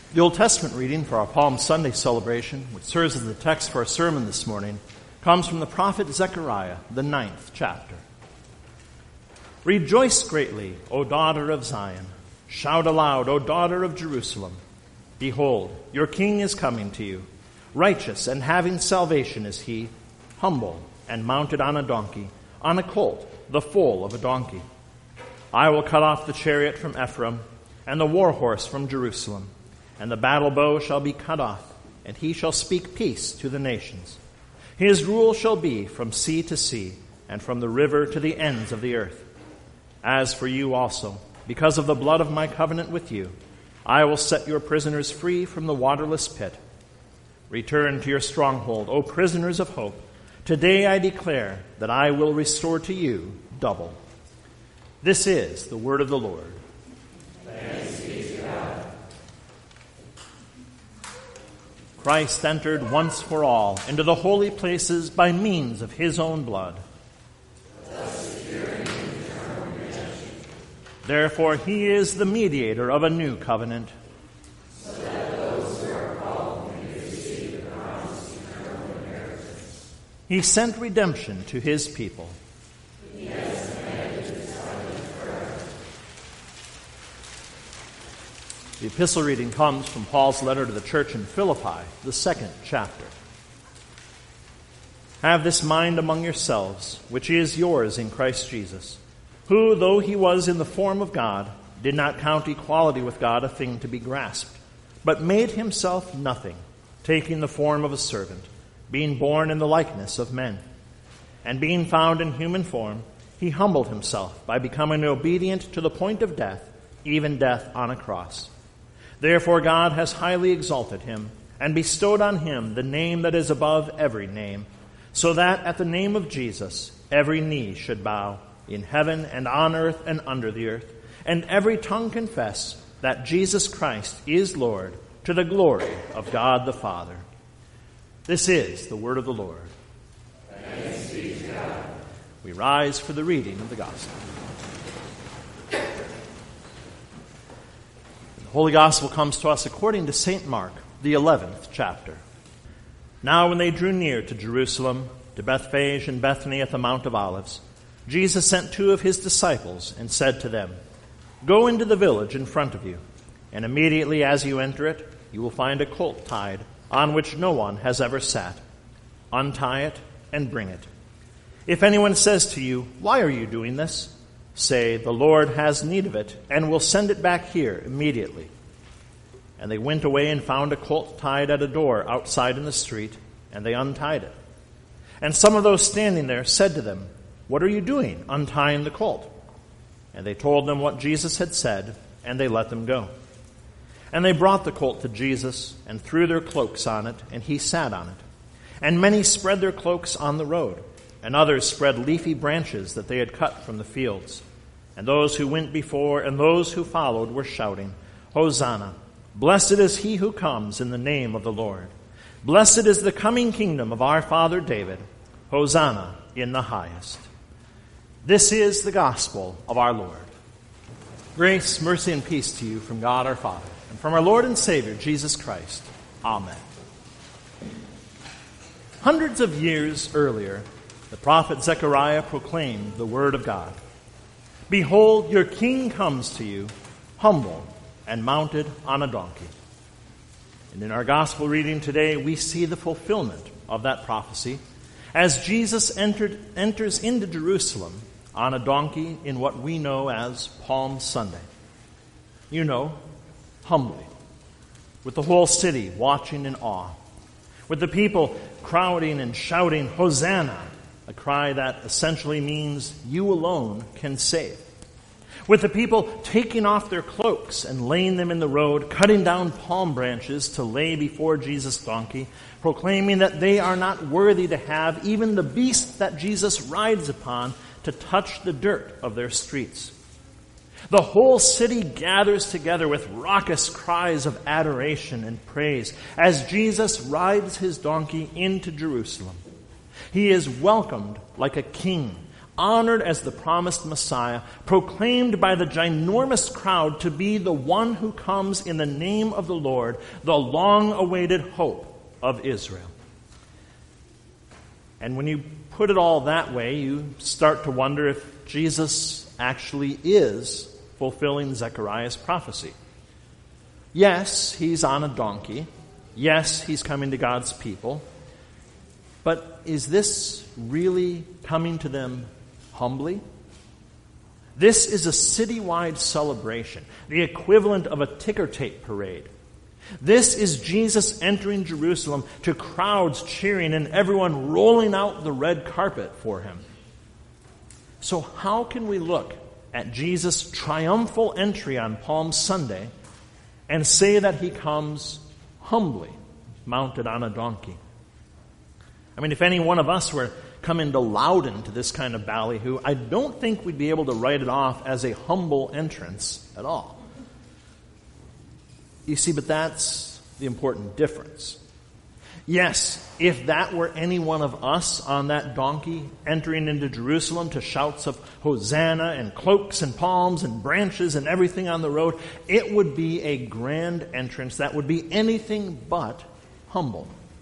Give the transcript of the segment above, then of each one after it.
The Old Testament reading for our Palm Sunday celebration, which serves as the text for our sermon this morning, comes from the prophet Zechariah, the 9th chapter. Rejoice greatly, O daughter of Zion. Shout aloud, O daughter of Jerusalem. Behold, your king is coming to you. Righteous and having salvation is he, humble and mounted on a donkey, on a colt, the foal of a donkey. I will cut off the chariot from Ephraim, and the war horse from Jerusalem. And the battle bow shall be cut off, and he shall speak peace to the nations. His rule shall be from sea to sea, and from the river to the ends of the earth. As for you also, because of the blood of my covenant with you, I will set your prisoners free from the waterless pit. Return to your stronghold, O prisoners of hope. Today I declare that I will restore to you double. This is the word of the Lord. Thanks be to God. Christ entered once for all into the holy places by means of his own blood. Therefore he is the mediator of a new covenant. So that those who are called may receive the promised eternal inheritance. He sent redemption to his people. He has commanded his covenant forever. The epistle reading comes from Paul's letter to the church in Philippi, the 2nd chapter. Have this mind among yourselves, which is yours in Christ Jesus, who, though he was in the form of God, did not count equality with God a thing to be grasped, but made himself nothing, taking the form of a servant, being born in the likeness of men. And being found in human form, he humbled himself by becoming obedient to the point of death, even death on a cross. Therefore God has highly exalted him, and bestowed on him the name that is above every name, so that at the name of Jesus every knee should bow, in heaven and on earth and under the earth, and every tongue confess that Jesus Christ is Lord, to the glory of God the Father. This is the word of the Lord. Thanks be to God. We rise for the reading of the gospel. The Holy Gospel comes to us according to St. Mark, the 11th chapter. Now when they drew near to Jerusalem, to Bethphage and Bethany at the Mount of Olives, Jesus sent 2 of his disciples and said to them, Go into the village in front of you, and immediately as you enter it, you will find a colt tied, on which no one has ever sat. Untie it and bring it. If anyone says to you, Why are you doing this? Say, The Lord has need of it, and will send it back here immediately. And they went away and found a colt tied at a door outside in the street, and they untied it. And some of those standing there said to them, What are you doing, untying the colt? And they told them what Jesus had said, and they let them go. And they brought the colt to Jesus, and threw their cloaks on it, and he sat on it. And many spread their cloaks on the road, and others spread leafy branches that they had cut from the fields. And those who went before and those who followed were shouting, Hosanna! Blessed is he who comes in the name of the Lord. Blessed is the coming kingdom of our father David. Hosanna in the highest. This is the gospel of our Lord. Grace, mercy, and peace to you from God our Father, and from our Lord and Savior, Jesus Christ. Amen. Hundreds of years earlier, the prophet Zechariah proclaimed the word of God. Behold, your king comes to you, humble and mounted on a donkey. And in our gospel reading today, we see the fulfillment of that prophecy as Jesus enters into Jerusalem on a donkey in what we know as Palm Sunday. You know, humbly, with the whole city watching in awe, with the people crowding and shouting, Hosanna, a cry that essentially means you alone can save. With the people taking off their cloaks and laying them in the road, cutting down palm branches to lay before Jesus' donkey, proclaiming that they are not worthy to have even the beast that Jesus rides upon to touch the dirt of their streets. The whole city gathers together with raucous cries of adoration and praise as Jesus rides his donkey into Jerusalem. He is welcomed like a king, honored as the promised Messiah, proclaimed by the ginormous crowd to be the one who comes in the name of the Lord, the long-awaited hope of Israel. And when you put it all that way, you start to wonder if Jesus actually is fulfilling Zechariah's prophecy. Yes, he's on a donkey. Yes, he's coming to God's people. But is this really coming to them humbly? This is a citywide celebration, the equivalent of a ticker tape parade. This is Jesus entering Jerusalem to crowds cheering and everyone rolling out the red carpet for him. So how can we look at Jesus' triumphal entry on Palm Sunday and say that he comes humbly, mounted on a donkey? I mean, if any one of us were come into Loudon to this kind of ballyhoo, I don't think we'd be able to write it off as a humble entrance at all. You see, but that's the important difference. Yes, if that were any one of us on that donkey entering into Jerusalem to shouts of Hosanna and cloaks and palms and branches and everything on the road, it would be a grand entrance that would be anything but humble.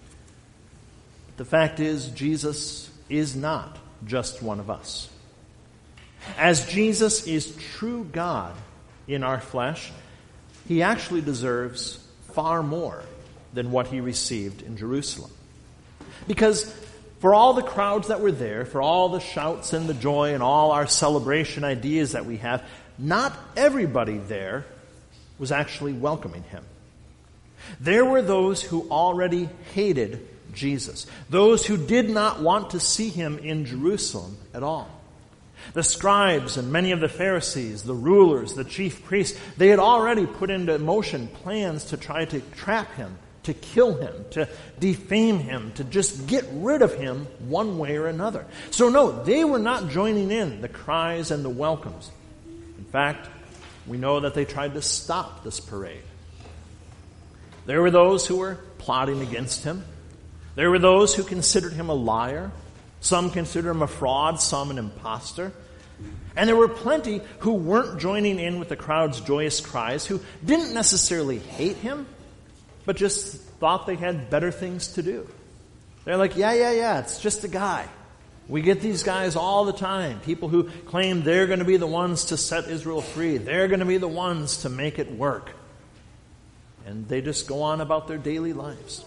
The fact is, Jesus is not just one of us. As Jesus is true God in our flesh, he actually deserves far more than what he received in Jerusalem. Because for all the crowds that were there, for all the shouts and the joy and all our celebration ideas that we have, not everybody there was actually welcoming him. There were those who already hated Jesus, those who did not want to see him in Jerusalem at all. The scribes and many of the Pharisees, the rulers, the chief priests, they had already put into motion plans to try to trap him, to kill him, to defame him, to just get rid of him one way or another. So no, they were not joining in the cries and the welcomes. In fact, we know that they tried to stop this parade. There were those who were plotting against him. There were those who considered him a liar. Some considered him a fraud, some an imposter. And there were plenty who weren't joining in with the crowd's joyous cries, who didn't necessarily hate him, but just thought they had better things to do. They're like, yeah, it's just a guy. We get these guys all the time. People who claim they're going to be the ones to set Israel free. They're going to be the ones to make it work. And they just go on about their daily lives.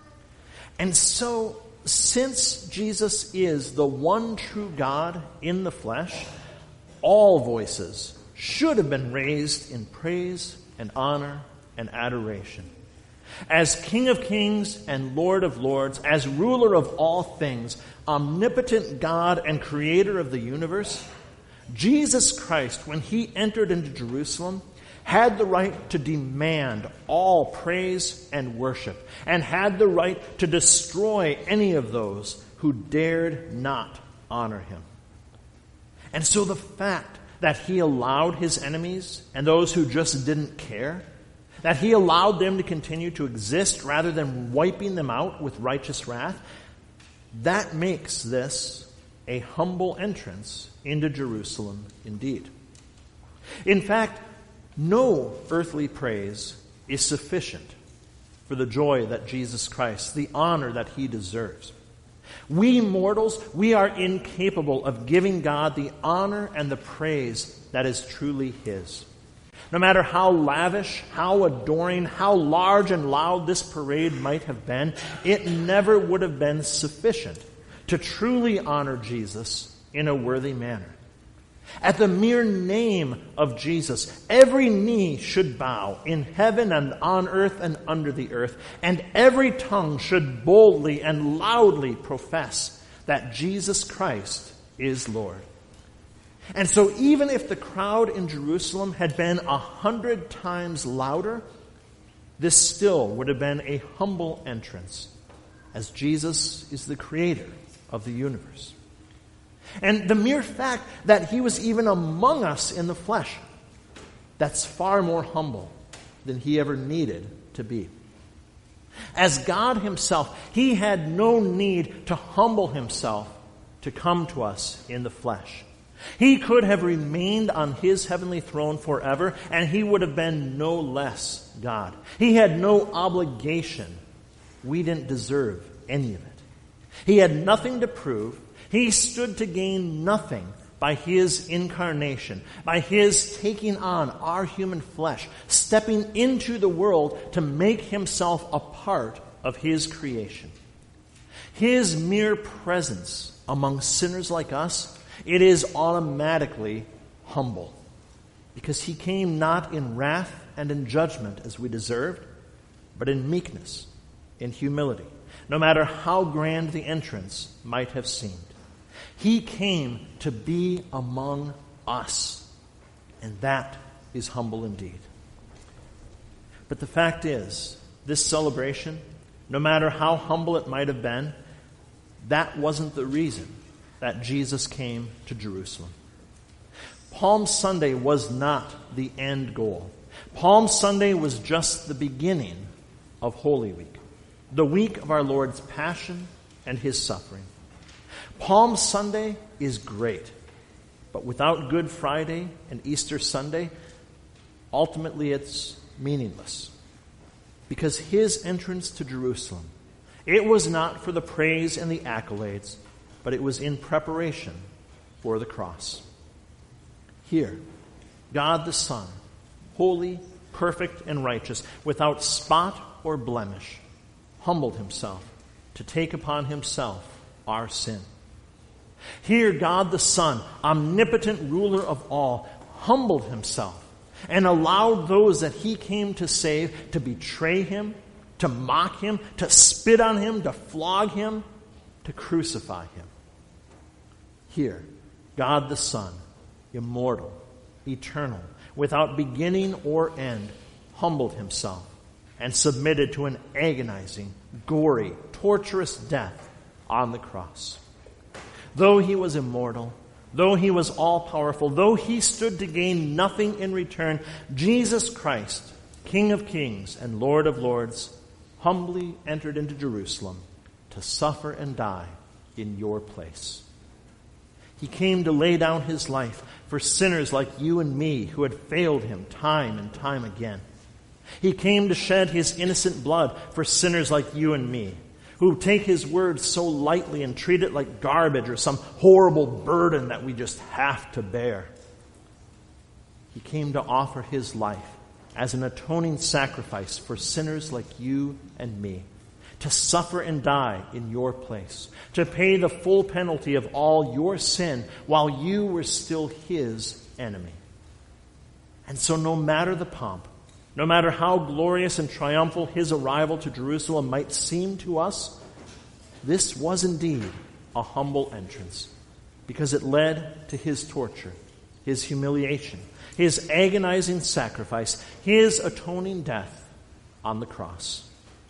And so, since Jesus is the one true God in the flesh, all voices should have been raised in praise and honor and adoration. As King of Kings and Lord of Lords, as ruler of all things, omnipotent God and creator of the universe, Jesus Christ, when he entered into Jerusalem, had the right to demand all praise and worship, and had the right to destroy any of those who dared not honor him. And so the fact that he allowed his enemies and those who just didn't care, that he allowed them to continue to exist rather than wiping them out with righteous wrath, that makes this a humble entrance into Jerusalem indeed. In fact, no earthly praise is sufficient for the joy that Jesus Christ, the honor that he deserves. We mortals, we are incapable of giving God the honor and the praise that is truly his. No matter how lavish, how adoring, how large and loud this parade might have been, it never would have been sufficient to truly honor Jesus in a worthy manner. At the mere name of Jesus, every knee should bow in heaven and on earth and under the earth, and every tongue should boldly and loudly profess that Jesus Christ is Lord. And so even if the crowd in Jerusalem had been 100 times louder, this still would have been a humble entrance, as Jesus is the creator of the universe. And the mere fact that he was even among us in the flesh, that's far more humble than he ever needed to be. As God himself, he had no need to humble himself to come to us in the flesh. He could have remained on his heavenly throne forever, and he would have been no less God. He had no obligation. We didn't deserve any of it. He had nothing to prove. He stood to gain nothing by his incarnation, by his taking on our human flesh, stepping into the world to make himself a part of his creation. His mere presence among sinners like us, it is automatically humble, because he came not in wrath and in judgment as we deserved, but in meekness, in humility, no matter how grand the entrance might have seemed. He came to be among us, and that is humble indeed. But the fact is, this celebration, no matter how humble it might have been, that wasn't the reason that Jesus came to Jerusalem. Palm Sunday was not the end goal. Palm Sunday was just the beginning of Holy Week, the week of our Lord's passion and his suffering. Palm Sunday is great, but without Good Friday and Easter Sunday, ultimately it's meaningless. Because his entrance to Jerusalem, it was not for the praise and the accolades, but it was in preparation for the cross. Here, God the Son, holy, perfect, and righteous, without spot or blemish, humbled himself to take upon himself our sin. Here, God the Son, omnipotent ruler of all, humbled himself and allowed those that he came to save to betray him, to mock him, to spit on him, to flog him, to crucify him. Here, God the Son, immortal, eternal, without beginning or end, humbled himself and submitted to an agonizing, gory, torturous death on the cross. Though he was immortal, though he was all-powerful, though he stood to gain nothing in return, Jesus Christ, King of kings and Lord of lords, humbly entered into Jerusalem to suffer and die in your place. He came to lay down his life for sinners like you and me who had failed him time and time again. He came to shed his innocent blood for sinners like you and me, who take his word so lightly and treat it like garbage or some horrible burden that we just have to bear. He came to offer his life as an atoning sacrifice for sinners like you and me, to suffer and die in your place, to pay the full penalty of all your sin while you were still his enemy. And so no matter the pomp, no matter how glorious and triumphal his arrival to Jerusalem might seem to us, this was indeed a humble entrance, because it led to his torture, his humiliation, his agonizing sacrifice, his atoning death on the cross.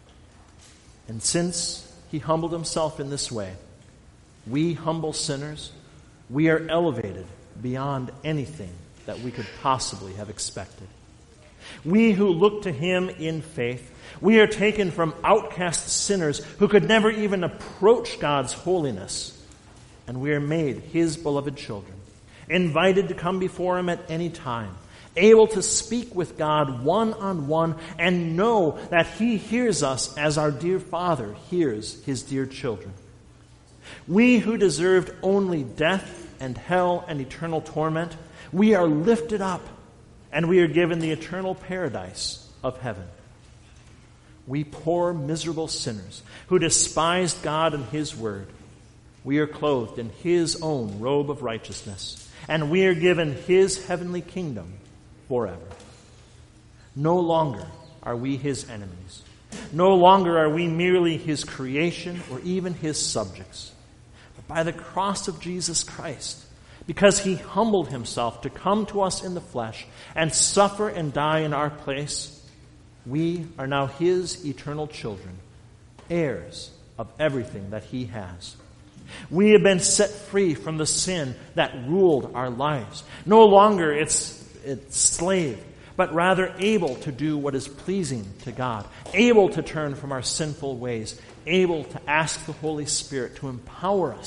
And since he humbled himself in this way, we humble sinners, we are elevated beyond anything that we could possibly have expected. We who look to him in faith, we are taken from outcast sinners who could never even approach God's holiness, and we are made his beloved children, invited to come before him at any time, able to speak with God one-on-one and know that he hears us as our dear Father hears his dear children. We who deserved only death and hell and eternal torment, we are lifted up and we are given the eternal paradise of heaven. We poor, miserable sinners who despised God and his word, we are clothed in his own robe of righteousness, and we are given his heavenly kingdom forever. No longer are we his enemies. No longer are we merely his creation or even his subjects. But by the cross of Jesus Christ, because he humbled himself to come to us in the flesh and suffer and die in our place, we are now his eternal children, heirs of everything that he has. We have been set free from the sin that ruled our lives. No longer its slave, but rather able to do what is pleasing to God, able to turn from our sinful ways, able to ask the Holy Spirit to empower us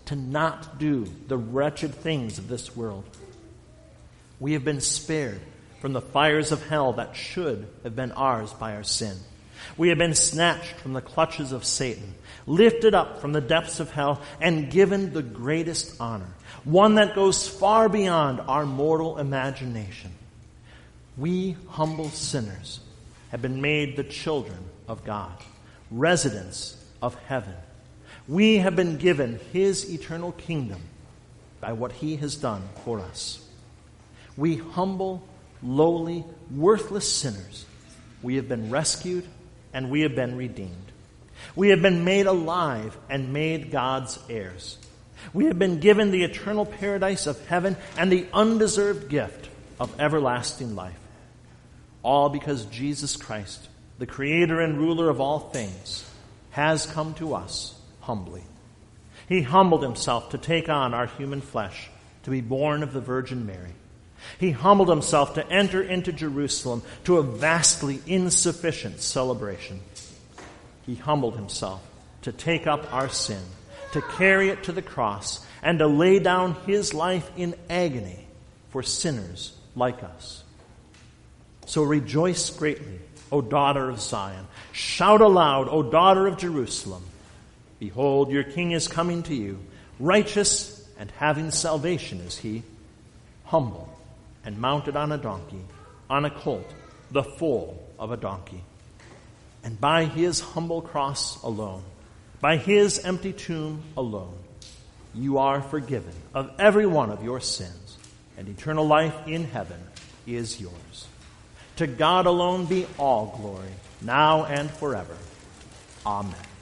to not do the wretched things of this world. We have been spared from the fires of hell that should have been ours by our sin. We have been snatched from the clutches of Satan, lifted up from the depths of hell, and given the greatest honor, one that goes far beyond our mortal imagination. We humble sinners have been made the children of God, residents of heaven. We have been given his eternal kingdom by what he has done for us. We humble, lowly, worthless sinners, we have been rescued and we have been redeemed. We have been made alive and made God's heirs. We have been given the eternal paradise of heaven and the undeserved gift of everlasting life. All because Jesus Christ, the creator and ruler of all things, has come to us humbly. He humbled himself to take on our human flesh, to be born of the Virgin Mary. He humbled himself to enter into Jerusalem to a vastly insufficient celebration. He humbled himself to take up our sin, to carry it to the cross, and to lay down his life in agony for sinners like us. So rejoice greatly, O daughter of Zion. Shout aloud, O daughter of Jerusalem. Behold, your king is coming to you. Righteous and having salvation is he, humble and mounted on a donkey, on a colt, the foal of a donkey. And by his humble cross alone, by his empty tomb alone, you are forgiven of every one of your sins, and eternal life in heaven is yours. To God alone be all glory, now and forever. Amen.